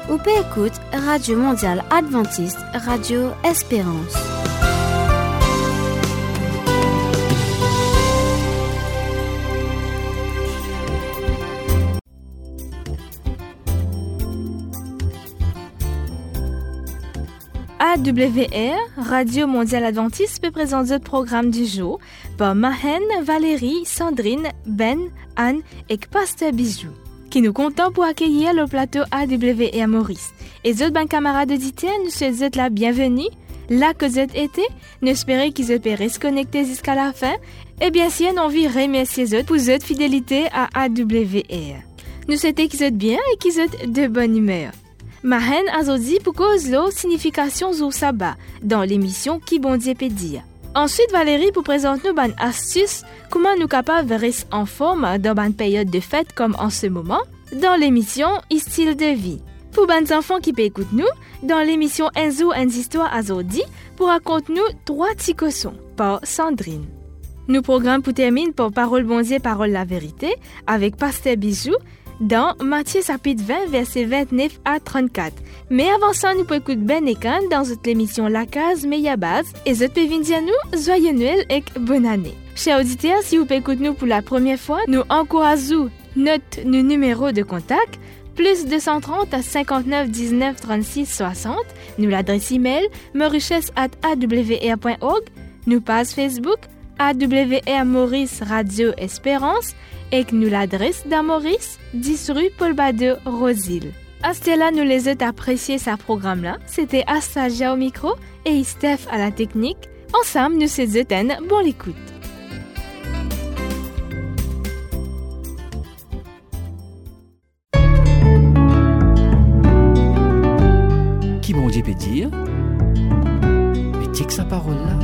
Ou peut écouter Radio Mondiale Adventiste, Radio Espérance. AWR, Radio Mondiale Adventiste, peut présenter le programme du jour par Mahen, Valérie, Sandrine, Ben, Anne et Pasteur Bijou, qui nous comptons pour accueillir le plateau AWR Maurice. Et les autres camarades auditeurs, nous souhaitons la bienvenue. Là que vous êtes été, nous espérons qu'ils aient pu se connecter jusqu'à la fin. Et bien sûr, nous envie remercier les autres pour votre fidélité à AWR. Nous souhaitons qu'ils aient bien et qu'ils aient de bonne humeur. Mahen a dit pour cause la signification du sabbat dans l'émission Qui bon Dieu peut dire. Ensuite, Valérie pour présenter nous une astuce comment nous capables de rester en forme dans une période de fête comme en ce moment dans l'émission Style de vie. Pour les enfants qui peuvent écouter nous, dans l'émission Enzo and Histoire Azodi pour raconter nous 3 petits cossons par Sandrine. Nous programme pour terminer par Parole bon Dieu, Parole la vérité avec Pasteur Bijou dans Matthieu chapitre 20, versets 29 à 34. Mais avant ça, nous pouvons écouter Ben et Can dans notre émission La Case Meyabaz et je peux vous dire nous, joyeux Noël et bonne année. Chers auditeurs, si vous pouvez écouter nous pour la première fois, nous encourageons notre numéro de contact, plus 230 à 59 19 36 60, nous l'adresse email mauriches@awr.org, nous page Facebook AWR Maurice Radio Espérance et que nous l'adresse dans Maurice, 10 rue Paul Bade, Roseville. À ce là, nous les autres apprécié ce programme-là. C'était Astagia au micro et Steph à la technique. Ensemble, nous se disons bon l'écoute. Qui bon Dieu peut dire? Mais dis que sa parole là.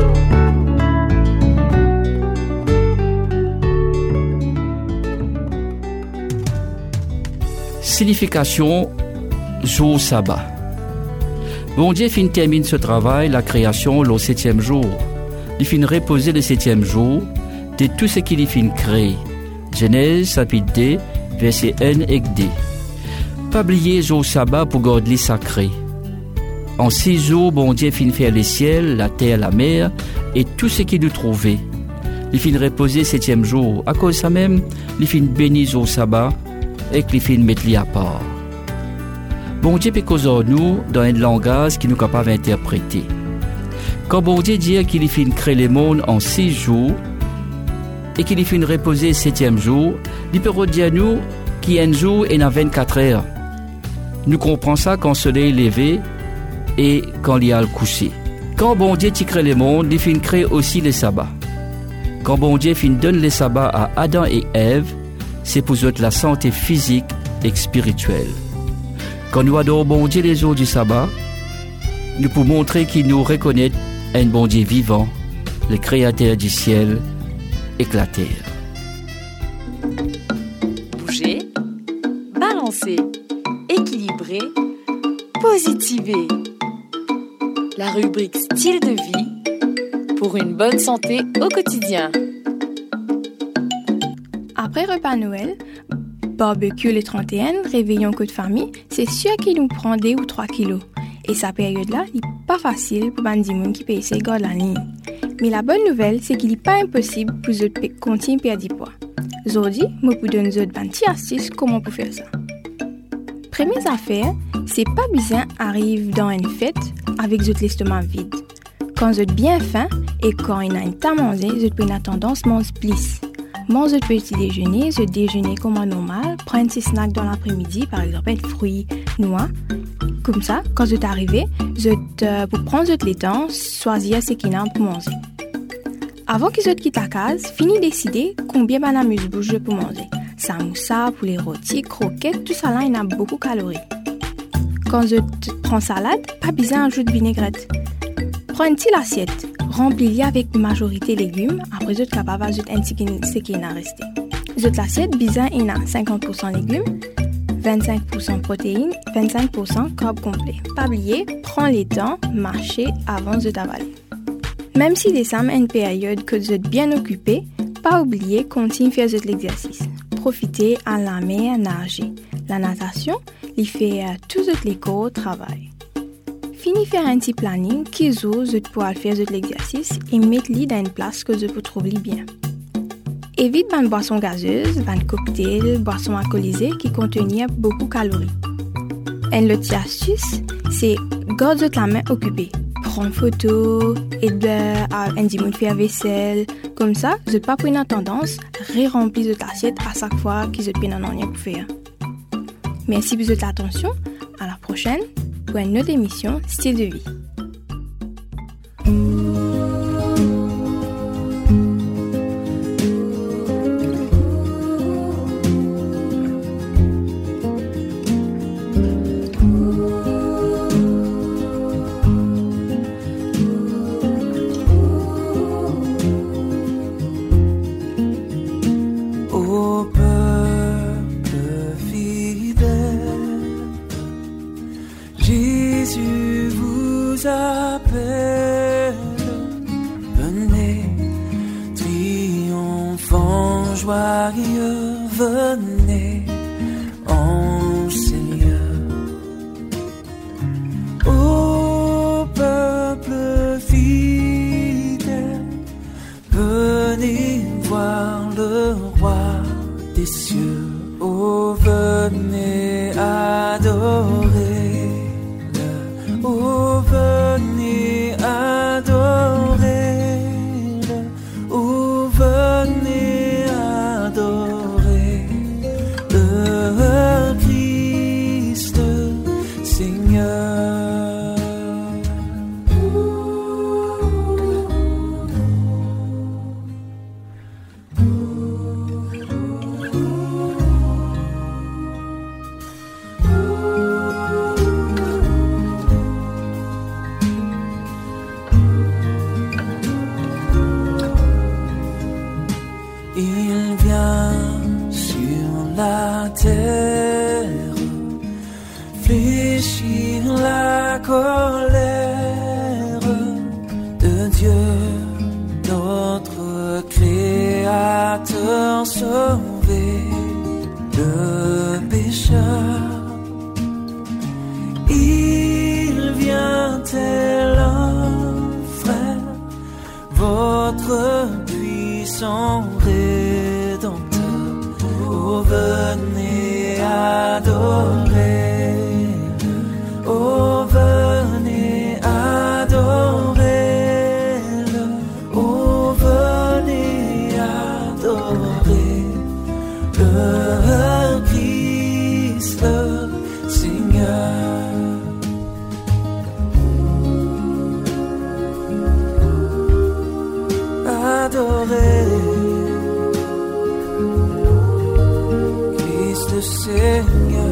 Signification jour sabbat. Bon Dieu termine ce travail, la création, le 7e jour. Il finit reposer le 7e jour de tout ce qu'il finit créer. Genèse chapitre 2, verset 1 et 2. Pas oublier jour sabbat pour garder sacré. En 6 jours, bon Dieu finit faire les ciels, la terre, la mer et tout ce qu'il nous trouvait. Il finit reposer le 7e jour. À cause de ça même, il finit bénir jour sabbat et que les films mettent à part. Bon Dieu peut causer nous dans un langage qui nous est capable d'interpréter. Quand bon Dieu dit qu'il finit créer le monde en 6 jours et qu'il finit reposer le 7e jour, il peut dire nous qu'il y a un jour et a 24 heures. Nous comprenons ça quand le soleil est levé et quand il y a le coucher. Quand bon Dieu crée le monde, il finit créer aussi le sabbat. Quand bon Dieu donne le sabbat à Adam et Ève, c'est pour eux la santé physique et spirituelle. Quand nous adorons bon Dieu les jours du sabbat, nous pouvons montrer qu'il nous reconnaît un bon Dieu vivant, le créateur du ciel et de la terre. Bouger, balancer, équilibrer, positiver. La rubrique style de vie pour une bonne santé au quotidien. Après repas Noël, barbecue le 31, réveillon coup de famille, c'est sûr qu'il nous prend 2 ou 3 kilos. Et sa période-là, il n'est pas facile pour les gens qui peuvent essayer de garder la ligne. Mais la bonne nouvelle, c'est qu'il n'est pas impossible pour eux de continuer à perdre du poids. Aujourd'hui, je vous donne une petite astuce comment pour faire ça. Première affaire, c'est pas besoin d'arriver dans une fête avec l'estomac vide. Quand vous êtes bien faim et quand il y a une temps à manger, vous pouvez avoir tendance à manger plus. Mange votre petit déjeuner, je déjeuner comme normal, prends un petit snack dans l'après-midi, par exemple des fruits, noix. Comme ça, quand vous êtes arrivé, vous prenez le temps, choisir ce qu'il y a pour manger. Avant que vous quitte la case, finis de décider combien de amuse-bouche pour manger. Samoussa, poulet rôti, croquettes, tout ça là, il y a beaucoup de calories. Quand vous prenez salade, pas besoin d'ajouter de vinaigrette. Prends une petite assiette. Remplis-la avec une majorité de légumes. Après, vous êtes capable d'ajouter un petit ce qui est resté. Votre l'assiette, bizarre, il y a 50% légumes, 25% protéines, 25% carb complet. Pas oublier, prends le temps, marcher avant de t'avaler. Même si décembre est une période que vous êtes bien occupé, pas oublier, continue à faire l'exercice. profiter à la mer nager. La natation, il fait tout les cours au travail. Fini faire un petit planning qui vous pourrez faire l'exercice et mettre-le dans une place que vous pouvez trouver bien. Évite une boisson gazeuse, un cocktail, boisson alcoolisée qui contenait beaucoup de calories. Et l'autre astuce, c'est garder la main occupée. Prendre photo, aider à un dimanche faire vaisselle. Comme ça, vous n'avez pas pris une tendance à remplir votre assiette à chaque fois qu'ils ont bien en rien pour faire. Merci pour votre attention. À la prochaine pour une autre émission Style de vie. Venez en Seigneur. Ô peuple fidèle, venez voir le roi des cieux. Ô venez adorer-le. Ô venez adorer-le. Ô venez adorer le Christ Seigneur. Il vient sur la terre fléchir la colère de Dieu, notre Créateur, sauver le pécheur. Il vient tel un frère, votre puissant Rédempteur. Oh, venez adorer-le. Oh, venez adorer-le. Oh, venez adorer le Christ Seigneur. Adorer Christ Seigneur.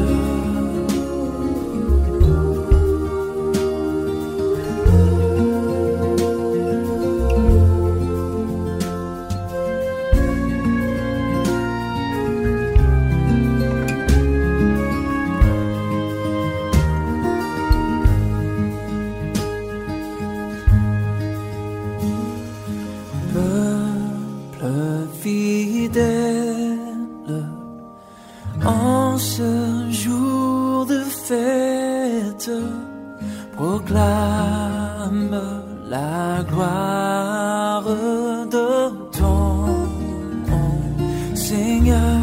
Fidèle, en ce jour de fête, proclame la gloire de ton Seigneur.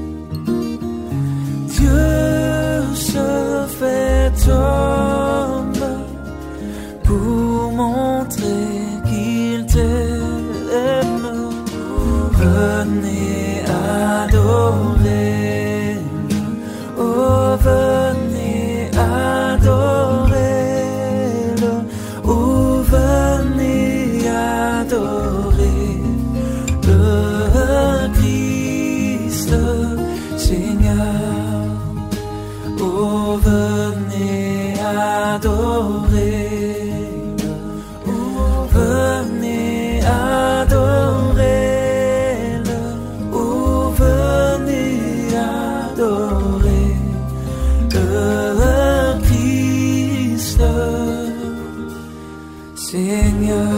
Dieu se fait homme pour montrer qu'il t'aime. Venez adorer-le. Oh, venez adorer-le. Oh, venez adorer le Christ Seigneur. Oh, venez adorer-le. Oh, venez adorer. Seigneur.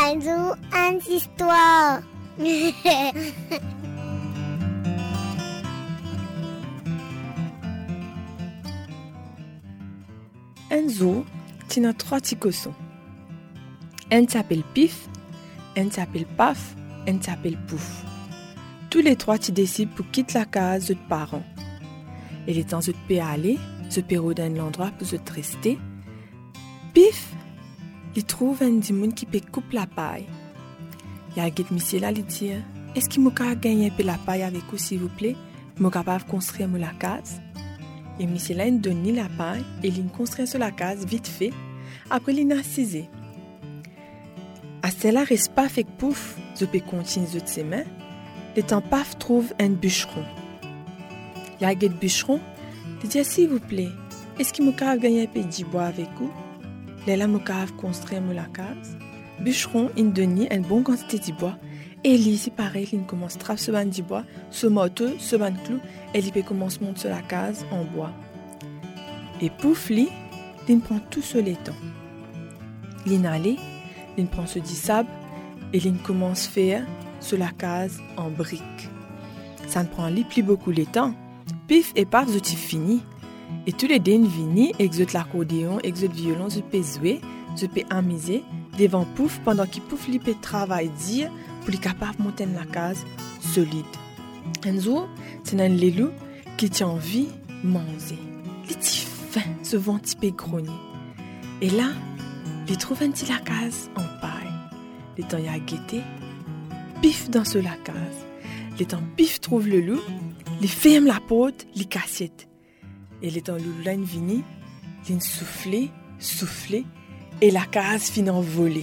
Un jour, une histoire. Un jour, tu as 3 petits cossons. Un s'appelle Pif, un s'appelle Paf, un s'appelle Pouf. Tous les 3 tu décides pour quitter la case de tes parents. Et les temps de te payer aller, je peux rôder un endroit pour te rester. Pif, il trouve un dimon qui peut couper la paille. Il y a un monsieur là, il dit, est-ce qu'il m'a gagné un peu la paille avec vous, s'il vous plaît? Il m'a capable de construire la case. Et monsieur là, il donne la paille et il construit sur la case vite fait. Après, il a assisé. À cela, reste Paf et Pouf, je peux continuer de ses mains. Le temps Paf trouve un bûcheron. Il y a un bûcheron, il dit, s'il vous plaît, est-ce qu'il m'a gagné un peu de bois avec vous? Il a construit la case. Bûcheron, il donne une bonne quantité de bois. Et lui, c'est pareil, il commence à travailler ce ban de bois, ce morceau, ce ban de clou, et il peut commencer à monter sur la case en bois. Et Pouf, lui, il prend tout sur les temps. Il allait, il prend ce du sable, et il commence à faire sur la case en briques. Ça ne prend plus beaucoup de temps. Pif et Paf, je fini. Et tous les deux viennent, exotent l'accordéon, exotent le violon, je peux jouer, je peux amuser devant Pouf pendant qu'il Pouf lui peut travailler dire pour être capable de monter dans la case solide. Un jour, c'est un lélou qui tient envie de manger. Il est faim, ce vent petit peu grogné. Et là, il trouve un petit la case en paille. Le temps y a guetté, Pif dans ce la case. Le temps Pif trouve le loup, il ferme la porte, il cassette. Et le temps loup là, il vient, il souffle, et la case finit en volée.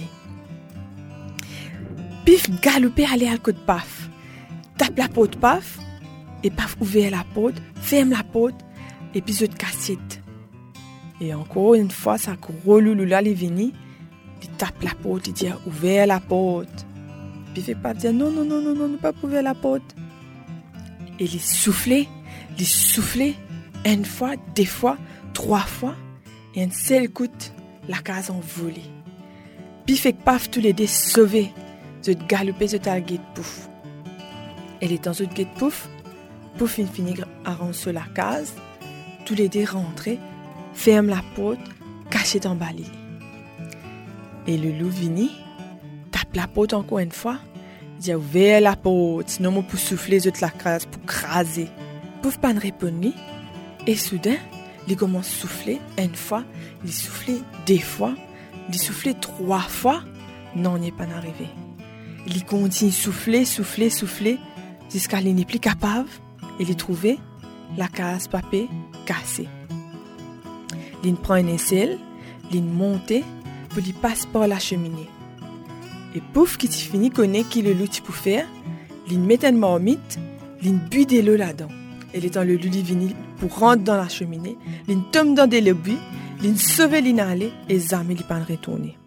Pif galopé aller à côté de Paf. Tape la porte Paf. Et Paf ouvre la porte, ferme la porte. Et puis je te cassette. Et encore une fois, ça gros loulou là, il vient. Il tape la porte, il dit ouvre la porte. Pif et Paf dit non, ne pas ouvrir la porte. Et il soufflait. Une fois, 2 fois, 3 fois. Et un seul coup, la case en volée. Pif et Paf, tous les deux sauvés. Je te galoper, je t'arguer de Pouf. Et les temps de guet de Pouf, Pouf il finit à rentrer la case. Tous les deux rentrés, ferme la porte, caché dans le lit. Et le loup vini, tape la porte encore une fois, dit ouvert la porte, sinon moi pour souffler, je te la case pour craser. Pouf pas ne répondre. Et soudain, il commence à souffler une fois, il souffle 2 fois, il souffle 3 fois. Non, il n'est pas arrivé. Il continue à souffler, jusqu'à il n'est plus capable. Il a trouvé la case papier cassée. Il prend une aisselle, il monte, pour lui passer par la cheminée. Et Pouf, qui finit connaît qui le loup pour faire, il met une marmite, il but de l'eau là-dedans. Et le temps le loup vient pour rentrer dans la cheminée, il tombe dans des lobbies, il sauve l'inalé et jamais il pas retourner.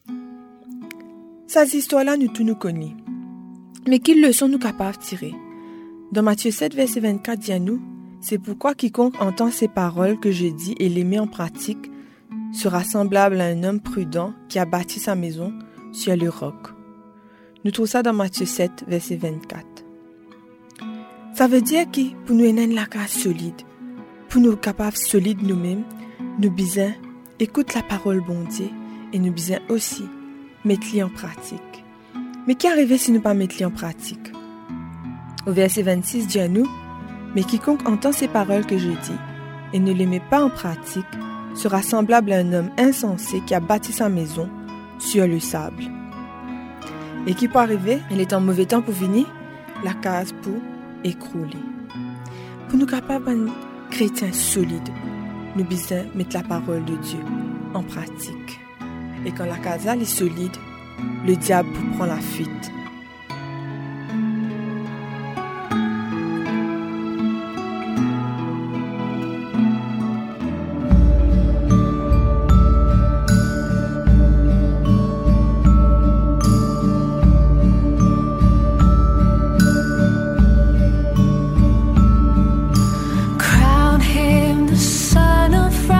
Ces histoires-là, nous tous nous connaissons. Mais quelle leçon nous capables de tirer? Dans Matthieu 7, verset 24, dit à nous, c'est pourquoi quiconque entend ces paroles que je dis et les met en pratique sera semblable à un homme prudent qui a bâti sa maison sur le roc. Nous trouvons ça dans Matthieu 7, verset 24. Ça veut dire que pour nous aider la case solide, pour nous capables solides nous-mêmes, nous besoin écoute la parole bon Dieu et nous besoin aussi mettre-les en pratique. Mais qu'est arrivé si nous pas mettre-les en pratique? Au verset 26 dit à nous, mais quiconque entend ces paroles que je dis et ne les met pas en pratique sera semblable à un homme insensé qui a bâti sa maison sur le sable. Et qui peut arriver? Il est en mauvais temps pour venir, la case pour écrouler. Pour nous capables d'être chrétiens solides, nous besoin mettre la parole de Dieu en pratique. Et quand la case est solide, le diable prend la fuite.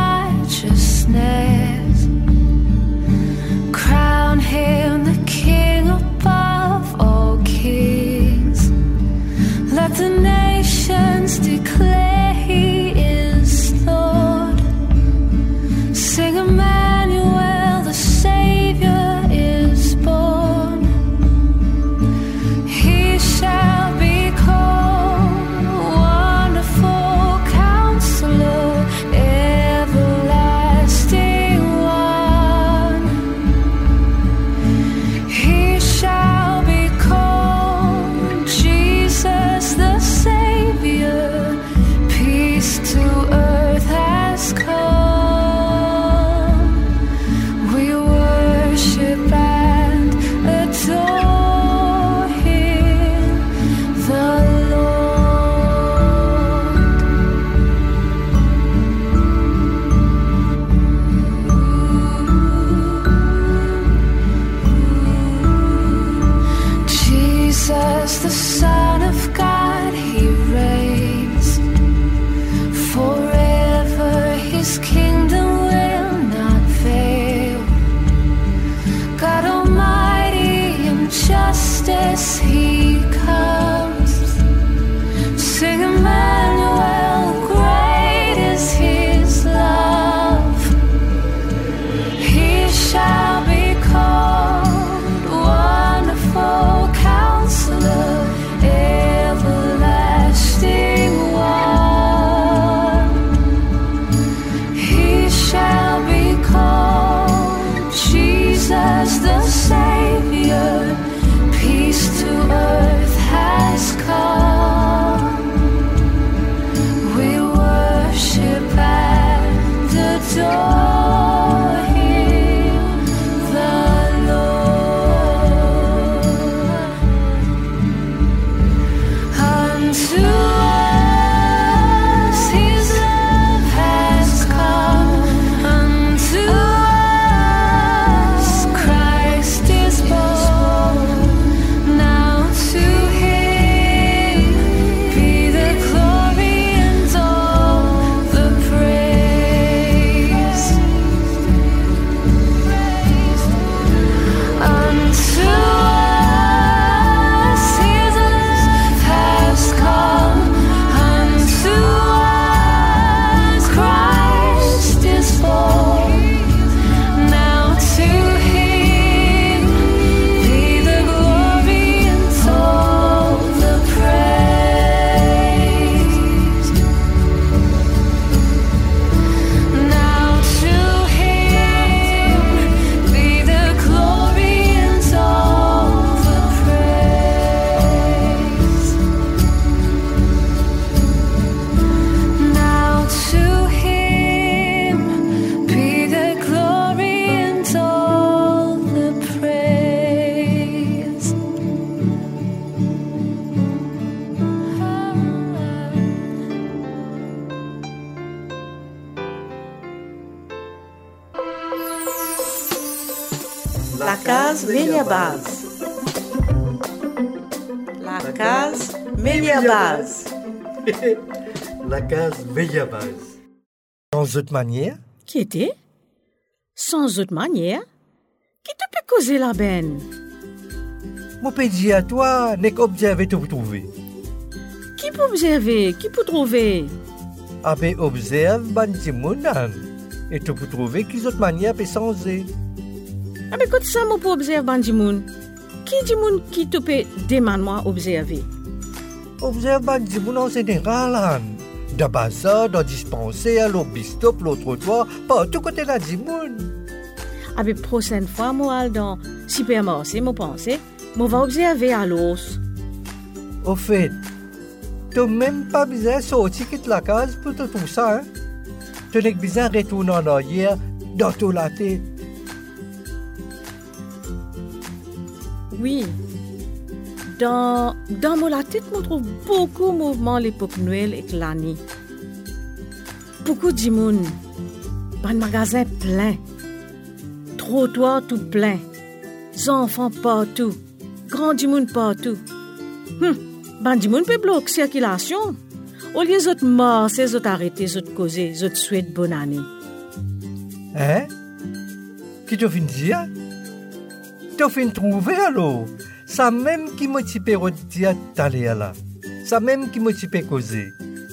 Crown him the king. Son of God, he reigns forever. His kingdom will not fail. God Almighty, in justice he comes. Sing Emmanuel, great is his love. He shall be called Wonderful Counselor, Everlasting One. He shall be called Jesus the Savior. Peace to earth has come. We worship and adore him, the Lord. Unto us his love has come. Unto us Christ is born. Now to him be the glory and all the praise. Unto us his love has come. Unto us Christ is born. Now to him be the glory and all the praise. Now to him be the glory and all the praise. Now to him be the glory and all the praise. La case Méliabaz. La case Méliabaz. La case Méliabaz. Sans autre manière, Qui était? Sans autre manière? Qui te peut causer la benne? mon peux dire à toi, n'est qu'observer te trouver. Qui peut observer? Qui peut trouver? Ah ben observe ban timonan. Et tu peux trouver qu'ils autre manière peut changer. Ah mais quand ça, moi, pour observer bandi moun? Qui dit moun qui te peut demander-moi observer? Observe ban timonan en général. De bazar, dans dispensaire, l'au bistop, l'autre trottoir, partout côté la dimoun. Ah mais prochaine fois, moi, al dans supermarché, moi pense, moi va observer à l'os. Au fait, tu n'as même pas besoin de sortir quitte la case pour tout ça. Hein? Tu n'as pas besoin de retourner en arrière dans toute la tête. Oui. Dans mon tête, on trouve beaucoup de mouvements l'époque Noël et l'année. Beaucoup de monde. Un magasin plein. Trottoir tout plein. Enfants partout. Grand du monde partout. Ben du monde peut bloquer la circulation. Au lieu de morts, c'est autres arrêter, autres causer, autres souhaiter bonne année. Hein? Qui te fin dire? Tu fin trouver alors? Ça même qui motive dire d'aller là. Ça même qui motive causer.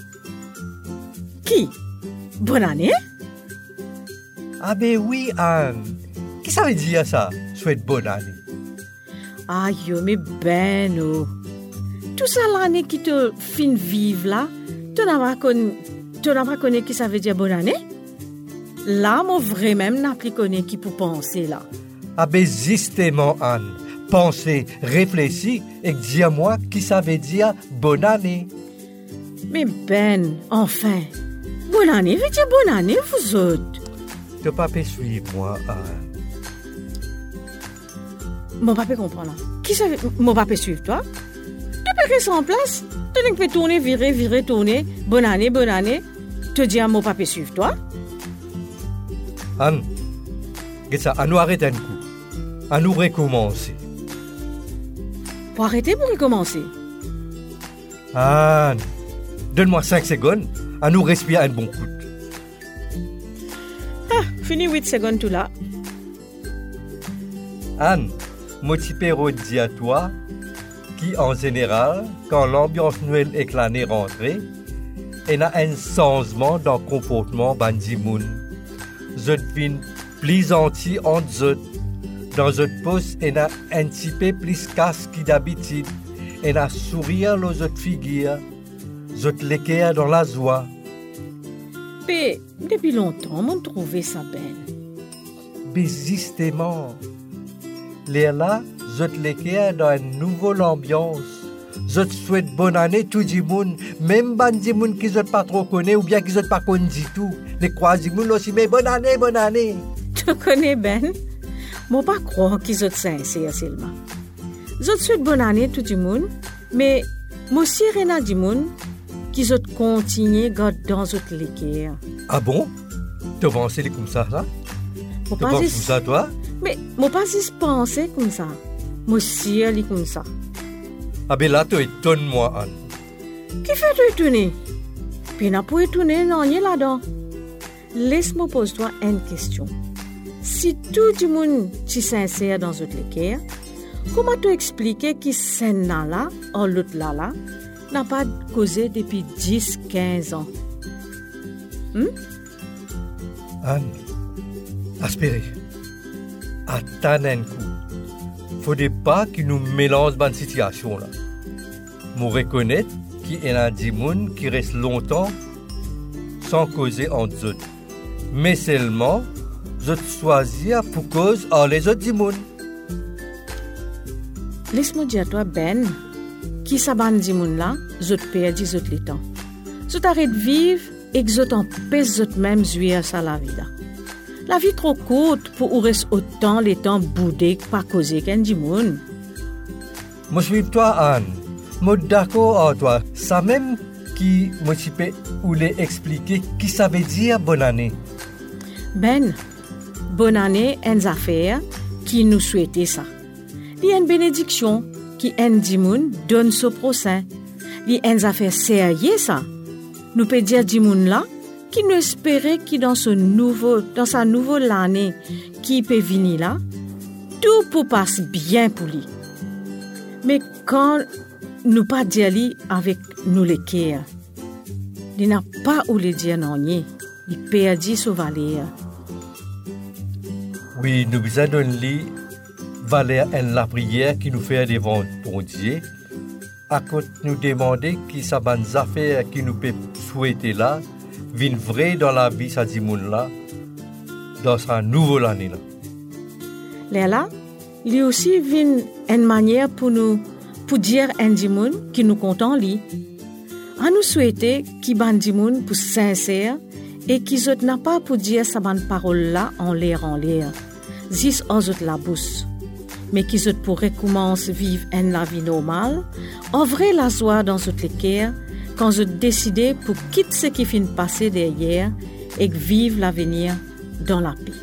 Qui? Bonne année? Ah ben oui, Anne. Qui ça veut dire ça? Souhaite bonne année. Ah yo, mais ben oh. Tout ça l'année qui te fin vivre là, tu n'as pas connu qui ça veut dire bonne année? Là, moi vraiment n'a plus connu qui pour penser là. Ah ben justement, Anne. Pensez, réfléchis et dis-moi qui ça veut dire bonne année. Mais ben, enfin, bonne année veut dire bonne année, vous autres. Tu pas peux suivre moi, Anne. Mon papa comprend là. Qui ça veut... Mon papa suivre toi? Tu peux rester en place? Tu peux tourner, virer, tourner. Bonne année. Te dire mon papa suivre toi? Anne, qu'est-ce ça? À nous arrêter un coup. À nous recommencer. Pour arrêter, pour recommencer. Anne, donne-moi 5 secondes, à nous respirer un bon coup. Fini 8 secondes tout là. Anne, moi tu peux redire à toi qui en général, quand l'ambiance Noël est l'année rentrée, il y a un changement dans le comportement bandimoun. Je devine plus gentil entre eux. Dans votre poste, il y a un petit peu plus casse que d'habitude. Il y a sourire aux autres figures. Je te l'équerre dans la joie. Mais depuis longtemps, on trouvé ça belle. Mais justement, là, je te l'équerre dans une nouvelle ambiance. Je te souhaite bonne année tout le monde, même les gens qui ne pas trop connaissent ou bien qui ne pas connaissent du tout. Les croisés aussi, mais bonne année, bonne année. Tu connais Ben? Je ne pas croire qu'ils sont sincères seulement. Je te souhaite bonne année tout le monde, mais moi aussi, Réna du monde qui ont continué dans notre l'équerre. Ah bon? Tu vas penser comme ça, là? Tu penses comme ça, toi? Mais moi pas si penser comme ça. Moi aussi, elle est comme ça. Ah ben là, tu étonnes-moi, Anne. Qui fait tu étonner? Puis n'a pas étonner, non, il est là-dedans. Laisse-moi poser toi une question. Si tout le monde est sincère dans notre l'équerre, comment tu expliquer que scène là, ou l'autre là, n'a pas causé depuis 10-15 ans? Anne, aspirez. Attends un coup. Faudrait pas qu'il nous mélange dans cette situation là. Moi reconnaître qu'il y a des gens qui restent longtemps sans causer entre eux. Mais seulement, je choisis pour cause à les autres gens. Laisse-moi dire à toi, Ben, qui s'abandonne des gens là, je te perds des autres les temps. Je t'arrête de vivre et que je t'empêche de même jouir ça la vie là. La vie trop courte pour ou reste autant les temps boudés pas causer qu'un du monde. Moi je suis toi Anne. Moi d'accord avec toi. Ça même qui moi je peux ou les expliquer qui ça veut dire bonne année. Ben, bonne année une affaire qui nous souhaitait ça. Il y a une bénédiction qui un du monde donne ce prochain. Il y a une affaire sérieuse ça. Nous peut dire du monde là qui nous espérait que dans sa nouvelle année qui peut venir là, tout peut passer bien pour lui. Mais quand nous pas dire lui avec nous les cœurs, il n'a pas où le dire non, il perdit sa valeur. Oui, nous besoin de lui valeur en la prière qui nous fait devant bon Dieu. À côté nous demander qui ça bonne affaire qui nous peut souhaiter là. Vin vrai dans la vie, ça dit moun là, dans sa nouvelle année là. Là, il y a aussi une manière pour dire un dimoun qui nous content lui. À nous souhaiter qu'il ban dimoun pour sincère et qu'ils n'a pas pour dire sa bonne parole là en l'air. Zis aux autres la bouche. Mais qu'ils pourraient commencer vivre la vie normale, ouvrir la joie dans notre cœur. Quand je décidais pour quitter ce qui finit de passer derrière et vivre l'avenir dans la paix.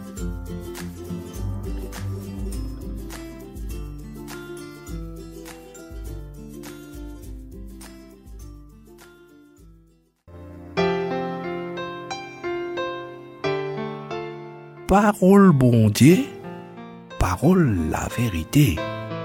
Parole bon Dieu, parole la vérité.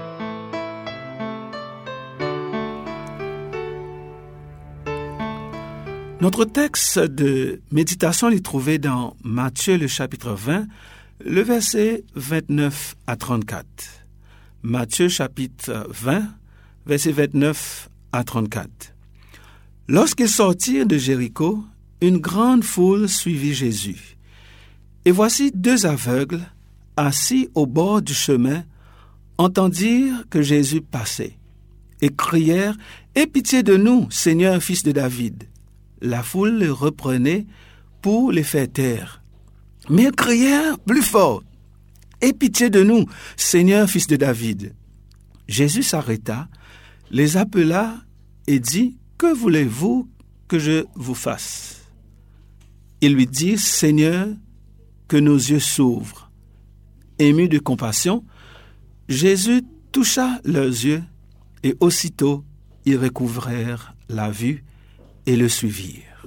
Notre texte de méditation est trouvé dans Matthieu le chapitre 20, le verset 29 à 34. Matthieu chapitre 20, verset 29 à 34. Lorsqu'ils sortirent de Jéricho, une grande foule suivit Jésus. Et voici 2 aveugles, assis au bord du chemin, entendirent que Jésus passait, et crièrent « Aie pitié de nous, Seigneur, fils de David !» La foule les reprenait pour les faire taire. Mais ils crièrent plus fort. « Aie pitié de nous, Seigneur, fils de David !» Jésus s'arrêta, les appela et dit « Que voulez-vous que je vous fasse ?» Ils lui dirent « Seigneur, que nos yeux s'ouvrent. » Ému de compassion, Jésus toucha leurs yeux et aussitôt ils recouvrèrent la vue et le suivirent.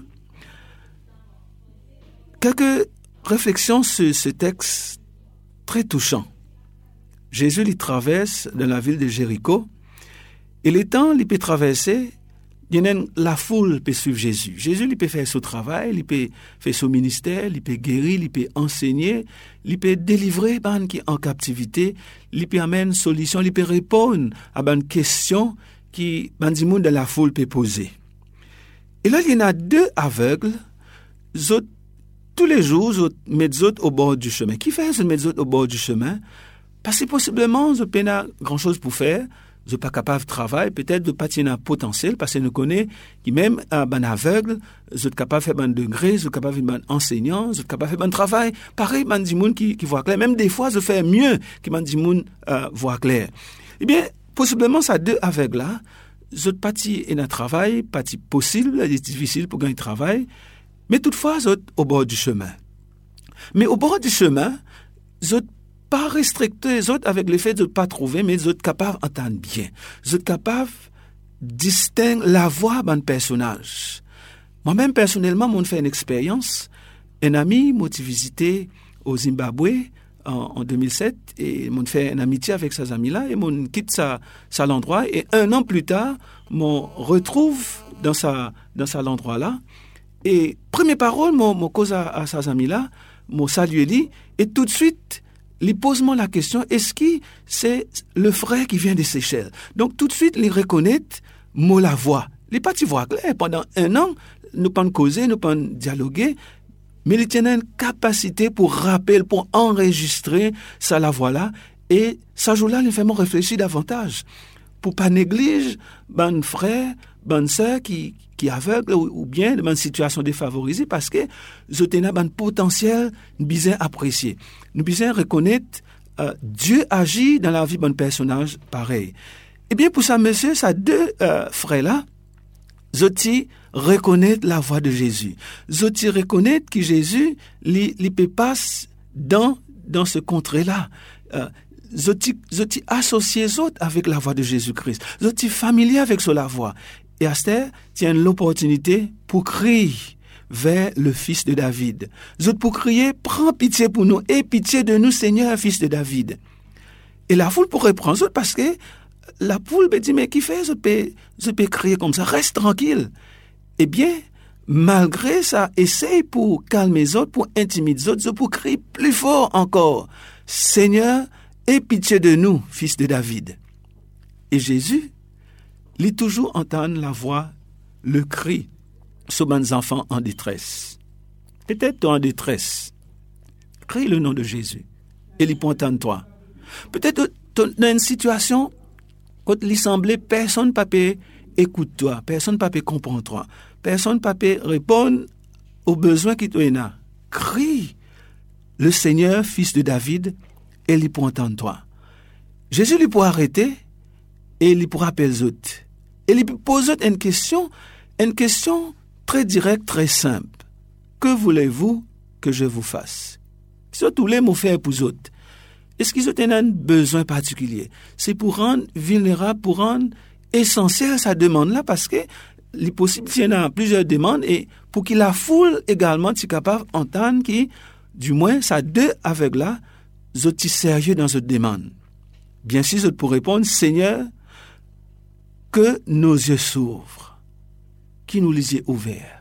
Quelques réflexions sur ce texte très touchant. Jésus il traverse dans la ville de Jéricho, et le temps il peut traverser, la foule peut suivre Jésus. Jésus il peut faire son travail, il peut faire son ministère, il peut guérir, il peut enseigner, il peut délivrer les qui en captivité, il peut amener une solution, il peut répondre à des questions qui les gens de la foule peut poser. Et là, il y en a 2 aveugles, tous les jours, ils mettent au bord du chemin. Qui fait ils mettent au bord du chemin? Parce que possiblement, ils n'ont pas grand-chose pour faire, ils ne sont pas capables de travailler, peut-être de pas un potentiel, parce que nous connaissons que même un aveugle, ils sont capables de faire un degré, ils sont capables de faire un enseignant, ils sont capables de faire un travail. Pareil, il y a des gens qui voient clair. Même des fois, ils font mieux que des gens voient clair. Eh bien, possiblement, ces 2 aveugles-là, ils ont parti un travail, parti possible, c'est difficile pour gagner un travail, mais toutefois, ils sont au bord du chemin. Mais au bord du chemin, ils sont pas restrictés les autres avec le fait de ne pas trouver, mais ils sont capables d'entendre bien. Ils sont capables de distinguer la voix d'un personnage. Moi-même, personnellement, j'ai fait une expérience. Un ami m'a visité au Zimbabwe en 2007 et j'ai fait une amitié avec ces amis-là et j'ai quitté l'endroit. Et 1 an plus tard, je me retrouve dans l'endroit-là. Et première parole, je cause à ces amis-là, je salue et tout de suite, il pose-moi la question, est-ce que c'est le frère qui vient des Seychelles? Donc tout de suite, il reconnaît la voix. Il n'est pas voix claire. Pendant 1 an, nous pas causer, nous pas dialoguer, mais il tient une capacité pour rappeler, pour enregistrer ça la voix-là. Et ça jour-là, il fait me réfléchir davantage. Pour pas négliger ben frère, ben sœur qui aveugle ou bien dans une situation défavorisée parce que nous avons un potentiel nous besoin apprécier. Nous besoin reconnaître Dieu agit dans la vie d'un personnage pareil. Eh bien pour ça monsieur, ces 2 frères-là, ils reconnaître la voix de Jésus. Ils reconnaître que Jésus il peut passer dans ce contrée-là. Ils associé les autres avec la voix de Jésus-Christ. Ils sont familiers avec la voix. Et Esther tient l'opportunité pour crier vers le fils de David. Ils pour crier, prends pitié pour nous, et pitié de nous, Seigneur, fils de David. Et la foule pourrait prendre parce que la foule dit, mais qui fait, je peux crier comme ça, reste tranquille. Eh bien, malgré ça, essaye pour calmer les autres, pour intimider les autres, pour crier plus fort encore. Seigneur, aie pitié de nous, fils de David. Et Jésus, il toujours entend la voix, le cri sur mes enfants en détresse. Peut-être tu es en détresse. Crie le nom de Jésus. Et il peut entendre toi. Peut-être tu es dans une situation où il semblait personne ne peut écouter toi, personne ne peut comprendre toi, personne ne peut répondre aux besoins qui tu as. Crie le Seigneur, fils de David, et il peut entendre toi. Jésus lui pourra arrêter et il pourra appeler les autres. Et il pose une question très directe, très simple. Que voulez-vous que je vous fasse? Ce tous les mots faits pour les autres. Est-ce qu'ils ont un besoin particulier? C'est pour rendre vulnérable, pour rendre essentiel sa demande-là, parce que il est possible qu'il y en a plusieurs demandes, et pour que la foule également soit capable d'entendre que, du moins, ça 2 aveugles-là, sont sérieux dans cette demande. Bien sûr, je peux répondre, Seigneur, que nos yeux s'ouvrent, que nous les yeux ouverts.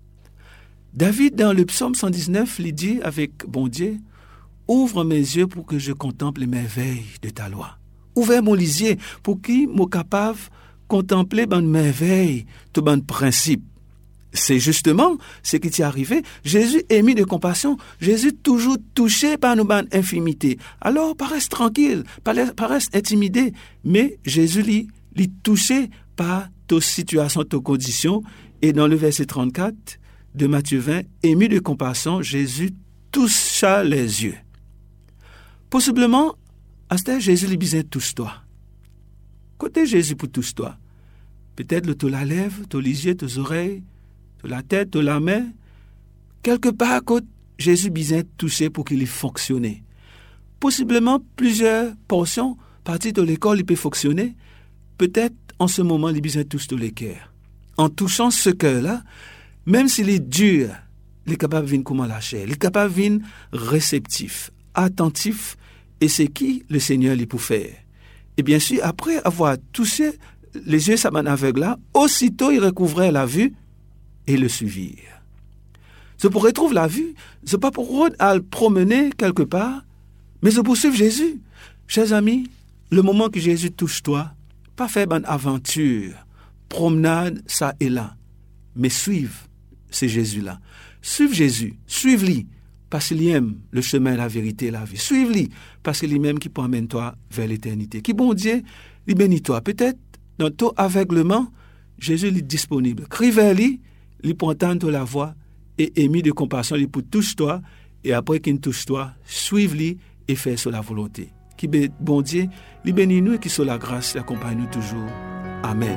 David, dans le psaume 119, il dit avec bon Dieu, ouvre mes yeux pour que je contemple les merveilles de ta loi. Ouvre mon lisier pour qu'il soit capable de contempler les merveilles, tous les principes. C'est justement ce qui t'est arrivé. Jésus est mis de compassion. Jésus toujours touché par nos infimités. Alors, paraisse tranquille, paraisse intimidé. Mais Jésus lui touché par ta situation, ta condition. Et dans le verset 34 de Matthieu 20, ému de compassion, Jésus toucha les yeux. Possiblement, à ce temps, Jésus lui disait, touche-toi. Côté Jésus pour touche-toi. Peut-être tu la lèvres, tu les yeux, tes oreilles, la tête, la main. Quelque part, quand Jésus disait toucher pour qu'il ait fonctionné. Possiblement, plusieurs portions, partie de l'école, il peut fonctionner. Peut-être en ce moment, il besoin de toucher tous les cœurs. En touchant ce cœur-là, même s'il est dur, il est capable de venir comme la chair. Il est capable de venir réceptif, attentif, et c'est qui le Seigneur lui pour faire. Et bien sûr, après avoir touché les yeux de aveugle-là, aussitôt il recouvrait la vue et le suivirent. Je pour retrouver la vue, c'est pas pour aller promener quelque part, mais c'est pour suivre Jésus. Chers amis, le moment que Jésus touche toi, pas faire une aventure, promenade, ça et là, mais suivre c'est Jésus-là. Suivre Jésus, suivre-lui, parce qu'il aime le chemin, la vérité et la vie. Suivre-lui, parce qu'il est même qui peut amener toi vers l'éternité. Qui bon Dieu, il bénit toi. Peut-être, dans ton aveuglement, Jésus est disponible. Crie vers lui, il peut entendre la voix, et émis de compassion, il peut toucher toi, et après qu'il touche toi, suivre-lui et faire sur la volonté. Qui bon Dieu, il bénit nous et qui soit la grâce, l'accompagne nous toujours. Amen.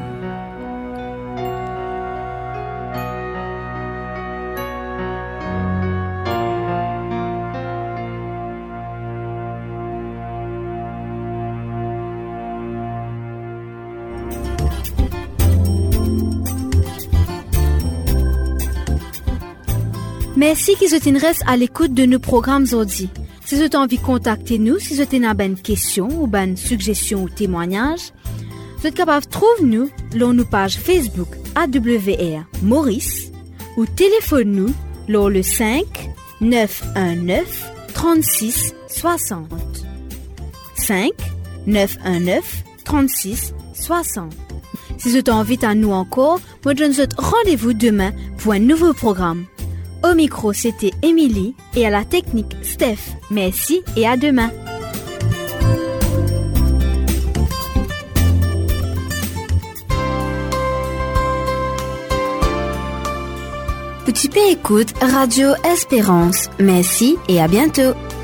Merci qu'ils reste à l'écoute de nos programmes aujourd'hui. Si vous avez envie de contacter nous, si vous avez une question ou une suggestion ou témoignage, vous êtes capable de trouver nous sur nos pages Facebook AWR Maurice ou téléphone-nous sur le 5 919 36 60. 5 919 36 60. Si vous avez envie de nous encore, moi je vous donne rendez-vous demain pour un nouveau programme. Au micro, c'était Émilie et à la technique, Steph. Merci et à demain. Petit P écoute Radio Espérance. Merci et à bientôt.